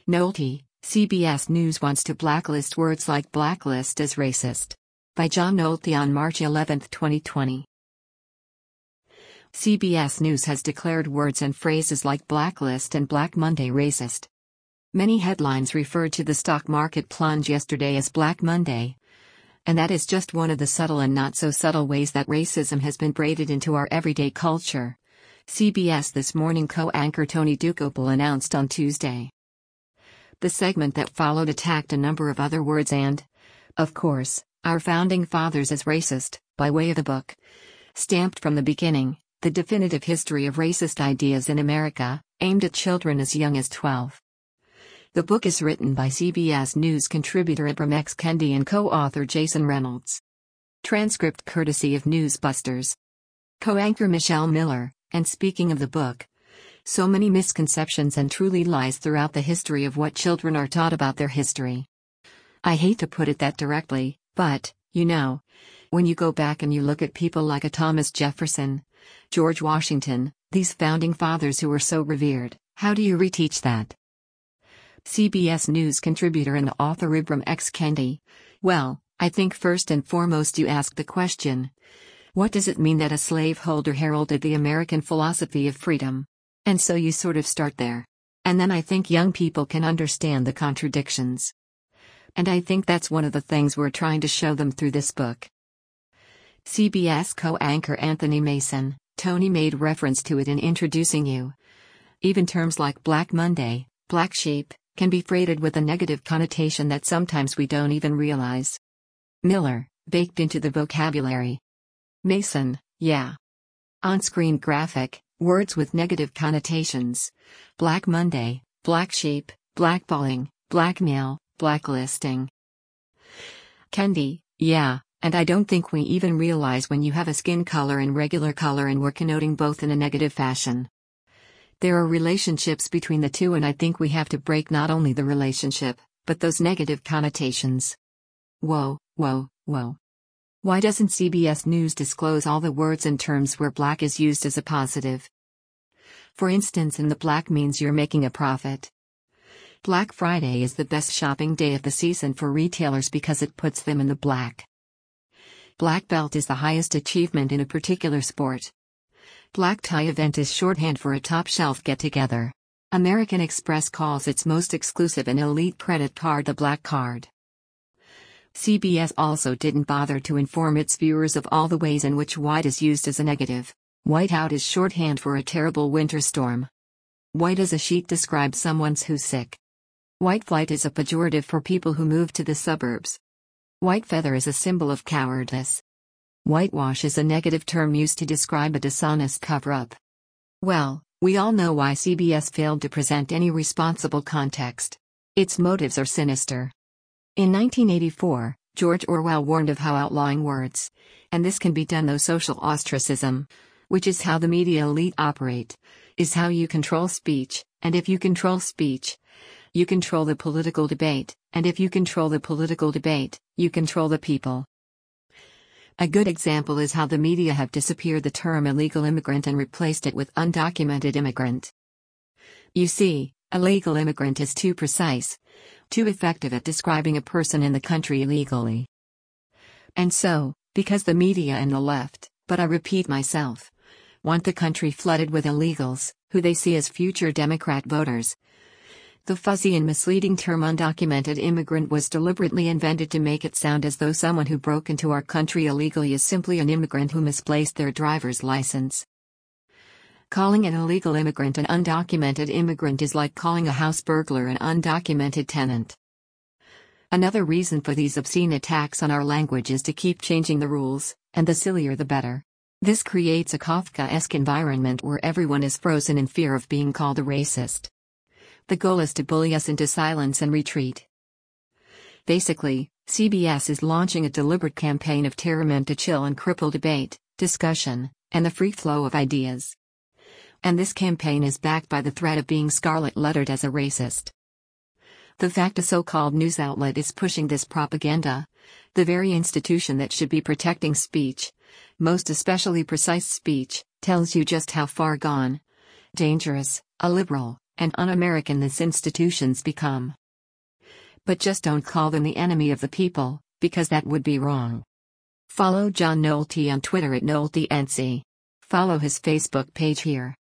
Nolte, CBS News wants to blacklist words like blacklist as racist. By John Nolte on March 11, 2020. CBS News has declared words and phrases like blacklist and Black Monday racist. Many headlines referred to the stock market plunge yesterday as Black Monday. And that is just one of the subtle and not so subtle ways that racism has been braided into our everyday culture, CBS This Morning co-anchor Tony Dokoupil announced on Tuesday. The segment that followed attacked a number of other words and, of course, our founding fathers as racist, by way of the book, Stamped from the Beginning, The Definitive History of Racist Ideas in America, aimed at children as young as 12. The book is written by CBS News contributor Ibram X. Kendi and co-author Jason Reynolds. Transcript courtesy of Newsbusters. Co-anchor Michelle Miller, and speaking of the book, so many misconceptions and truly lies throughout the history of what children are taught about their history. I hate to put it that directly, but, when you go back and you look at people like a Thomas Jefferson, George Washington, these founding fathers who were so revered, how do you reteach that? CBS News contributor and author Ibram X. Kendi. Well, I think first and foremost you ask the question, what does it mean that a slaveholder heralded the American philosophy of freedom? And so you sort of start there. And then I think young people can understand the contradictions. And I think that's one of the things we're trying to show them through this book. CBS co-anchor Anthony Mason, Tony made reference to it in introducing you. Even terms like Black Monday, Black Sheep, can be freighted with a negative connotation that sometimes we don't even realize. Miller, baked into the vocabulary. Mason, yeah. On-screen graphic, words with negative connotations. Black Monday, Black Sheep, blackballing, blackmail, blacklisting. Kendi, yeah, and I don't think we even realize when you have a skin color and regular color and we're connoting both in a negative fashion. There are relationships between the two and I think we have to break not only the relationship, but those negative connotations. Whoa. Why doesn't CBS News disclose all the words and terms where black is used as a positive? For instance, in the black means you're making a profit. Black Friday is the best shopping day of the season for retailers because it puts them in the black. Black belt is the highest achievement in a particular sport. Black tie event is shorthand for a top-shelf get-together. American Express calls its most exclusive and elite credit card the Black Card. CBS also didn't bother to inform its viewers of all the ways in which white is used as a negative. Whiteout is shorthand for a terrible winter storm. White as a sheet describes someone who's sick. White flight is a pejorative for people who move to the suburbs. White feather is a symbol of cowardice. Whitewash is a negative term used to describe a dishonest cover-up. Well, we all know why CBS failed to present any responsible context. Its motives are sinister. In 1984, George Orwell warned of how outlawing words, and this can be done though social ostracism, which is how the media elite operate, is how you control speech, and if you control speech, you control the political debate, and if you control the political debate, you control the people. A good example is how the media have disappeared the term illegal immigrant and replaced it with undocumented immigrant. You see, illegal immigrant is too precise, too effective at describing a person in the country illegally. And so, because the media and the left, but I repeat myself, want the country flooded with illegals, who they see as future Democrat voters, the fuzzy and misleading term undocumented immigrant was deliberately invented to make it sound as though someone who broke into our country illegally is simply an immigrant who misplaced their driver's license. Calling an illegal immigrant an undocumented immigrant is like calling a house burglar an undocumented tenant. Another reason for these obscene attacks on our language is to keep changing the rules, and the sillier the better. This creates a Kafkaesque environment where everyone is frozen in fear of being called a racist. The goal is to bully us into silence and retreat. Basically, CBS is launching a deliberate campaign of terror meant to chill and cripple debate, discussion, and the free flow of ideas. And this campaign is backed by the threat of being scarlet-lettered as a racist. The fact a so-called news outlet is pushing this propaganda, the very institution that should be protecting speech, most especially precise speech, tells you just how far gone, dangerous, a liberal, and un-American these institutions become. But just don't call them the enemy of the people, because that would be wrong. Follow John Nolte on Twitter @NolteNC. Follow his Facebook page here.